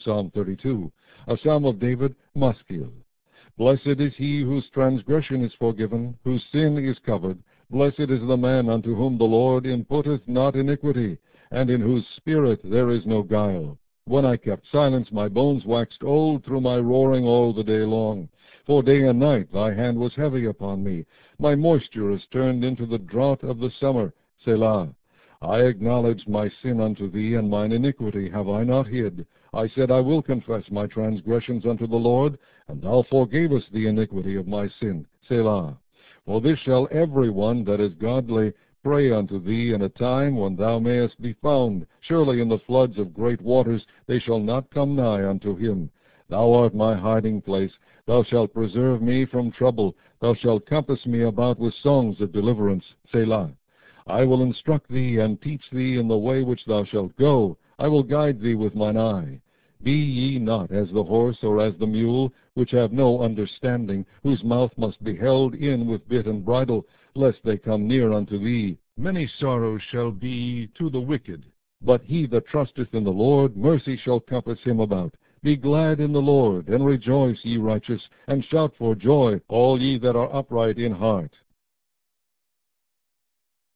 Psalm 32. A Psalm of David, Maskil. Blessed is he whose transgression is forgiven, whose sin is covered. Blessed is the man unto whom the Lord imputeth not iniquity, and in whose spirit there is no guile. When I kept silence, my bones waxed old through my roaring all the day long. For day and night thy hand was heavy upon me. My moisture is turned into the drought of the summer. Selah. I acknowledged my sin unto thee, and mine iniquity have I not hid. I said, I will confess my transgressions unto the Lord, and thou forgavest the iniquity of my sin. Selah. For this shall every one that is godly pray unto thee in a time when thou mayest be found. Surely in the floods of great waters they shall not come nigh unto him. Thou art my hiding place. Thou shalt preserve me from trouble. Thou shalt compass me about with songs of deliverance. Selah. I will instruct thee and teach thee in the way which thou shalt go. I will guide thee with mine eye. Be ye not as the horse or as the mule, which have no understanding, whose mouth must be held in with bit and bridle, lest they come near unto thee. Many sorrows shall be to the wicked, but he that trusteth in the Lord, mercy shall compass him about. Be glad in the Lord, and rejoice, ye righteous, and shout for joy, all ye that are upright in heart.